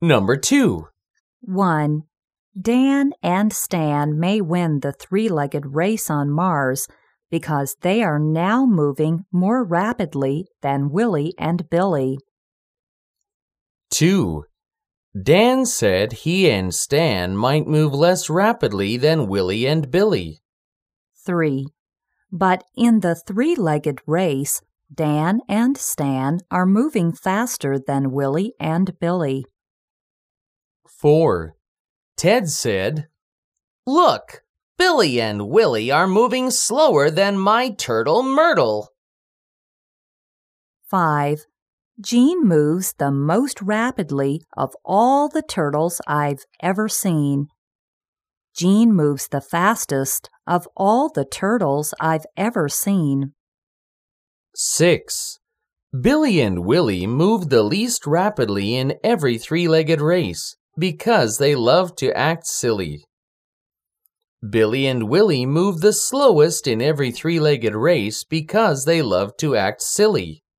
Number 2. 1. Dan and Stan may win the three-legged race on Mars because they are now moving more rapidly than Willie and Billy. 2. Dan said he and Stan might move less rapidly than Willie and Billy. 3. But in the three-legged race, Dan and Stan are moving faster than Willie and Billy. 4. Ted said, "Look, Billy and Willie are moving slower than my turtle Myrtle." 5. Jean moves the most rapidly of all the turtles I've ever seen. Jean moves the fastest of all the turtles I've ever seen. 6. Billy and Willie move the least rapidly in every three-legged race because they love to act silly. Billy and Willie move the slowest in every three-legged race because they love to act silly.